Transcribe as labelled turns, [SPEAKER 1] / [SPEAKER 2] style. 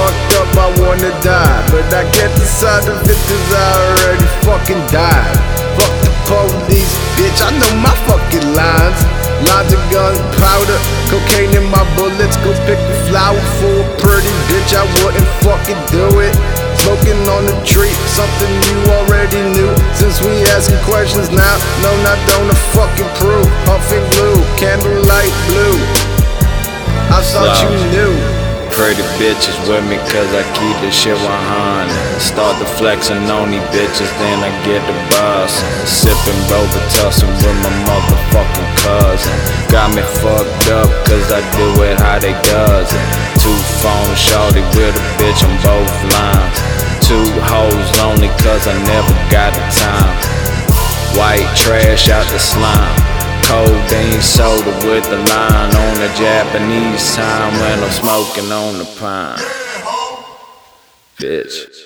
[SPEAKER 1] fucked up, I wanna die. But I can't decide if it cause I already fucking died. Fuck the police, bitch, I know my fucking lines. Lines of gunpowder, cocaine in my bullets. Go pick a flower for a pretty bitch, I wouldn't fucking do it. Smoking on the tree, something you already knew. Since we asking questions now, no, not don't fucking prove. Puffing glue, candlelight blue. I thought you knew.
[SPEAKER 2] Pretty bitches with me cause I keep this shit 100. Start to flexing on these bitches, then I get the buzz. Sipping Robitussin with my motherfucking cousin. Got me fucked up cause I do it how they does it. 2 phones, shorty with a bitch on both lines. 2 hoes lonely cause I never got the time. White trash out the slime. Codeine soda with the line on the Japanese time when I'm smoking on the pine. Bitch.